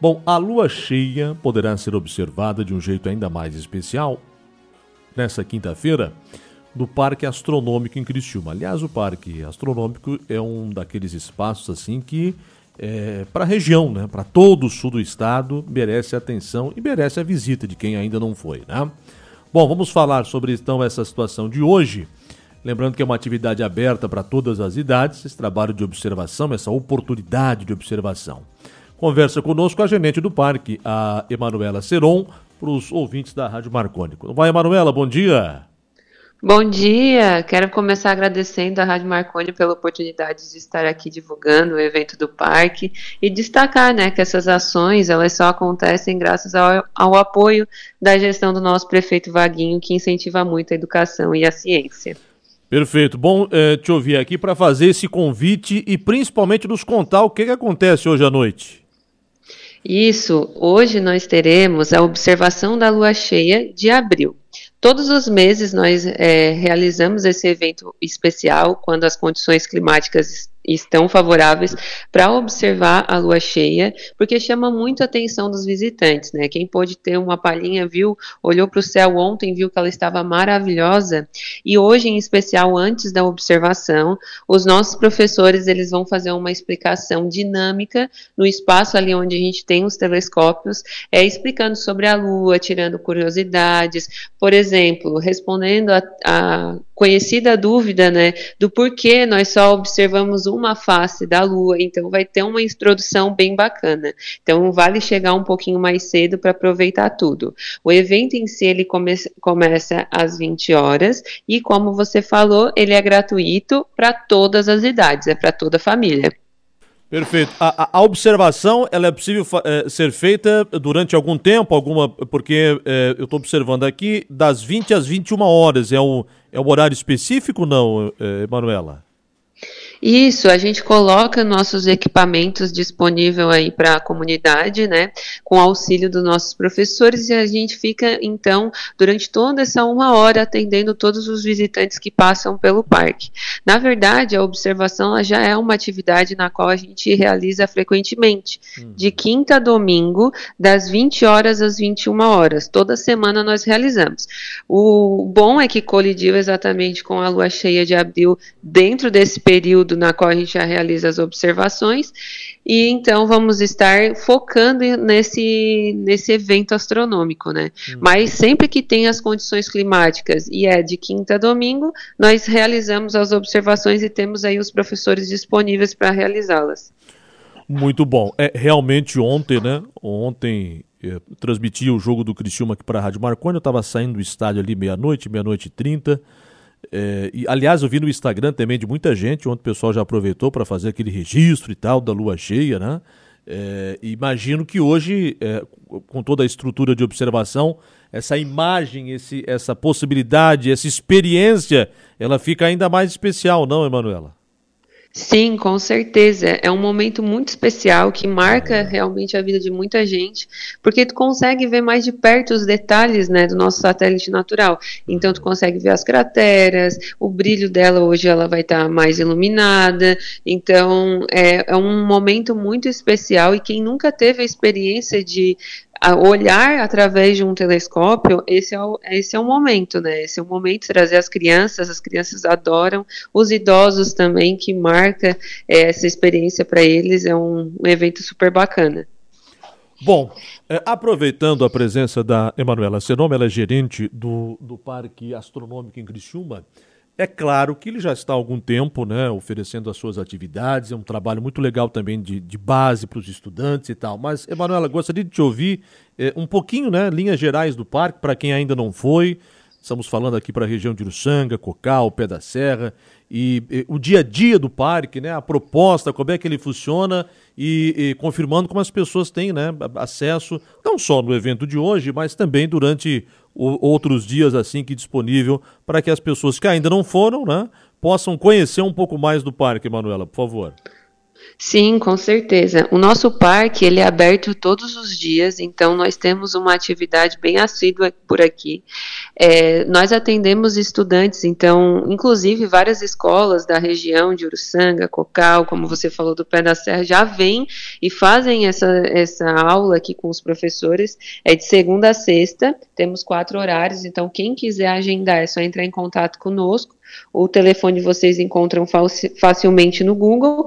Bom, a lua cheia poderá ser observada de um jeito ainda mais especial nessa quinta-feira no Parque Astronômico em Criciúma. Aliás, o Parque Astronômico é um daqueles espaços assim que para a região, né, para todo o sul do estado, merece atenção e merece a visita de quem ainda não foi, né? Bom, vamos falar sobre então essa situação de hoje. Lembrando que é uma atividade aberta para todas as idades, esse trabalho de observação, essa oportunidade de observação. Conversa conosco a gerente do parque, a Emanuela Seron, para os ouvintes da Rádio Marconi. Vai, Emanuela, bom dia. Bom dia, quero começar agradecendo a Rádio Marconi pela oportunidade de estar aqui divulgando o evento do parque e destacar, né, que essas ações elas só acontecem graças ao apoio da gestão do nosso prefeito Vaguinho, que incentiva muito a educação e a ciência. Perfeito, bom te ouvir aqui para fazer esse convite e principalmente nos contar o que acontece hoje à noite. Isso, hoje nós teremos a observação da lua cheia de abril. Todos os meses nós realizamos esse evento especial quando as condições climáticas estão favoráveis para observar a lua cheia, porque chama muito a atenção dos visitantes, né? Quem pôde ter uma palhinha olhou para o céu ontem, viu que ela estava maravilhosa, e hoje em especial, antes da observação, os nossos professores eles vão fazer uma explicação dinâmica no espaço ali onde a gente tem os telescópios, explicando sobre a lua, tirando curiosidades, por exemplo, respondendo a conhecida dúvida, né, do porquê nós só observamos uma face da lua, então vai ter uma introdução bem bacana. Então vale chegar um pouquinho mais cedo para aproveitar tudo. O evento em si ele começa às 20 horas e, como você falou, ele é gratuito para todas as idades, é para toda a família. Perfeito. A observação ela é possível ser feita durante algum tempo, porque eu estou observando aqui das 20 às 21 horas. É um horário específico, não, Emanuela? Isso, a gente coloca nossos equipamentos disponível aí para a comunidade, né, com auxílio dos nossos professores, e a gente fica, então, durante toda essa 1 hora atendendo todos os visitantes que passam pelo parque. Na verdade, a observação ela já é uma atividade na qual a gente realiza frequentemente, de quinta a domingo, das 20 horas às 21 horas. Toda semana nós realizamos. O bom é que colidiu exatamente com a lua cheia de abril dentro desse período na qual a gente já realiza as observações, e então vamos estar focando nesse evento astronômico, né? Mas sempre que tem as condições climáticas e é de quinta a domingo, nós realizamos as observações e temos aí os professores disponíveis para realizá-las. Muito bom. Realmente ontem, né? Ontem transmiti o jogo do Criciúma aqui para a Rádio Marconi, eu estava saindo do estádio ali meia-noite e 30. E, aliás, eu vi no Instagram também de muita gente, onde o pessoal já aproveitou para fazer aquele registro e tal da lua cheia, né? Imagino que hoje, com toda a estrutura de observação, essa imagem, essa possibilidade, essa experiência, ela fica ainda mais especial, não, Emanuela? Sim, com certeza. É um momento muito especial que marca realmente a vida de muita gente, porque tu consegue ver mais de perto os detalhes, né, do nosso satélite natural. Então tu consegue ver as crateras, o brilho dela hoje ela vai estar mais iluminada. Então é um momento muito especial, e quem nunca teve a experiência de olhar através de um telescópio, esse é o momento, né? Esse é o momento de trazer as crianças adoram, os idosos também, que marca essa experiência para eles, é um evento super bacana. Bom, aproveitando a presença da Emanuela Seron, ela é gerente do Parque Astronômico em Criciúma. É claro que ele já está há algum tempo, né, oferecendo as suas atividades, é um trabalho muito legal também de base para os estudantes e tal. Mas, Emanuela, gostaria de te ouvir um pouquinho, né, linhas gerais do parque, para quem ainda não foi. Estamos falando aqui para a região de Uruçanga, Cocal, Pé da Serra, e o dia a dia do parque, né, a proposta, como é que ele funciona, e confirmando como as pessoas têm, né, acesso, não só no evento de hoje, mas também durante outros dias assim que disponível, para que as pessoas que ainda não foram, né, possam conhecer um pouco mais do parque, Emanuela, por favor. Sim, com certeza. O nosso parque, ele é aberto todos os dias, então nós temos uma atividade bem assídua por aqui. Nós atendemos estudantes, então, inclusive várias escolas da região de Uruçanga, Cocal, como você falou do Pé da Serra, já vêm e fazem essa aula aqui com os professores. É de segunda a sexta, temos 4 horários, então quem quiser agendar é só entrar em contato conosco. O telefone vocês encontram facilmente no Google,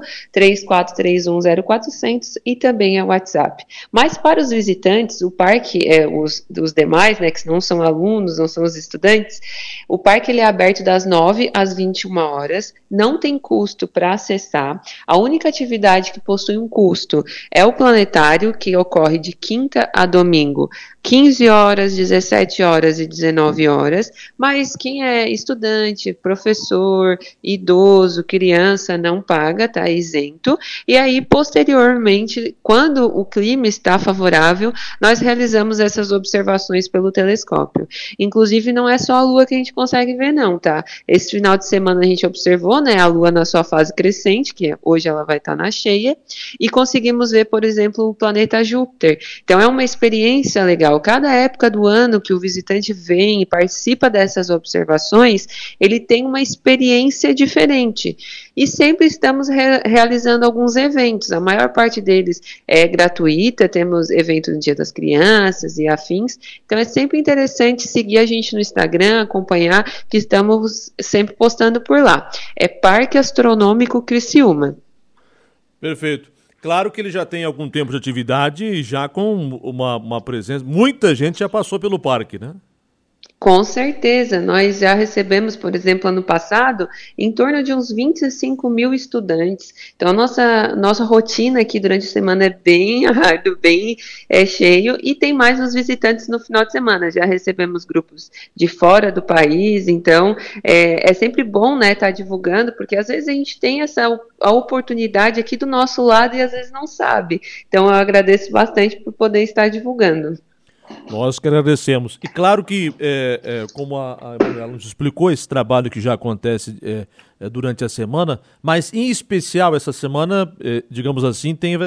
34310400, e também é o WhatsApp. Mas para os visitantes, o parque, os demais, né, que não são alunos, não são os estudantes, o parque ele é aberto das 9 às 21 horas, não tem custo para acessar. A única atividade que possui um custo é o planetário, que ocorre de quinta a domingo, 15 horas, 17 horas e 19 horas, mas quem é estudante, professor, idoso, criança, não paga, tá isento. E aí, posteriormente, quando o clima está favorável, nós realizamos essas observações pelo telescópio. Inclusive, não é só a Lua que a gente consegue ver, não, tá? Esse final de semana a gente observou, né, a Lua na sua fase crescente, que hoje ela vai estar na cheia, e conseguimos ver, por exemplo, o planeta Júpiter. Então, é uma experiência legal. Cada época do ano que o visitante vem e participa dessas observações, ele tem uma experiência diferente. E sempre estamos realizando alguns eventos. A maior parte deles é gratuita, temos evento no Dia das Crianças e afins. Então, é sempre interessante seguir a gente no Instagram, acompanhar, que estamos sempre postando por lá. É Parque Astronômico Criciúma. Perfeito. Claro que ele já tem algum tempo de atividade e já com uma presença. Muita gente já passou pelo parque, né? Com certeza, nós já recebemos, por exemplo, ano passado, em torno de uns 25 mil estudantes. Então, a nossa rotina aqui durante a semana é bem árduo, bem cheio, e tem mais os visitantes no final de semana. Já recebemos grupos de fora do país, então é sempre bom, né, estar divulgando, porque às vezes a gente tem a oportunidade aqui do nosso lado e às vezes não sabe. Então, eu agradeço bastante por poder estar divulgando. Nós que agradecemos. E claro que, como a Emanuela nos explicou, esse trabalho que já acontece durante a semana, mas em especial essa semana, digamos assim, tem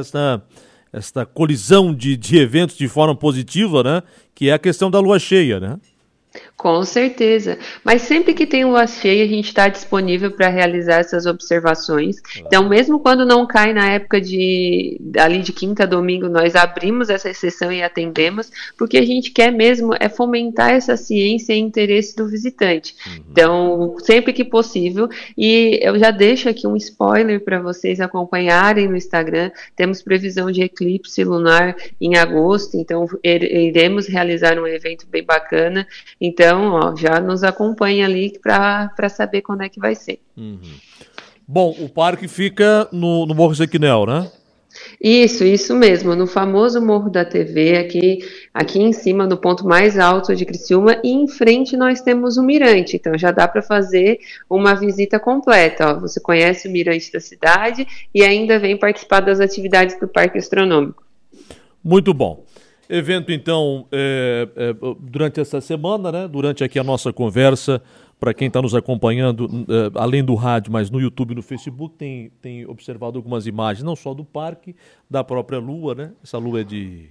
essa colisão de eventos de forma positiva, né? Que é a questão da lua cheia, né? Com certeza, mas sempre que tem lua cheia a gente está disponível para realizar essas observações. Então, mesmo quando não cai na época ali de quinta a domingo, nós abrimos essa exceção e atendemos, porque a gente quer mesmo fomentar essa ciência e interesse do visitante. Então, sempre que possível, e eu já deixo aqui um spoiler para vocês acompanharem no Instagram, temos previsão de eclipse lunar em agosto, então iremos realizar um evento bem bacana. Então, já nos acompanha ali para saber quando é que vai ser. Bom, o parque fica no Morro Zequinel, né? Isso mesmo, no famoso Morro da TV, aqui em cima, no ponto mais alto de Criciúma, e em frente nós temos o mirante, então já dá para fazer uma visita completa. Ó. Você conhece o mirante da cidade e ainda vem participar das atividades do Parque Astronômico. Muito bom. Evento, então, durante essa semana, né? Durante aqui a nossa conversa, para quem está nos acompanhando, além do rádio, mas no YouTube e no Facebook, tem observado algumas imagens, não só do parque, da própria lua, né? Essa lua é de...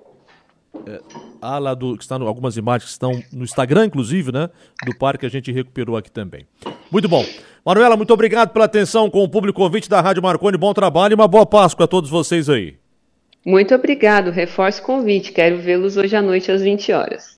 que está algumas imagens que estão no Instagram, inclusive, né? Do parque, a gente recuperou aqui também. Muito bom. Manuela, muito obrigado pela atenção com o público ouvinte da Rádio Marconi. Bom trabalho e uma boa Páscoa a todos vocês aí. Muito obrigado, reforço o convite, quero vê-los hoje à noite às 20 horas.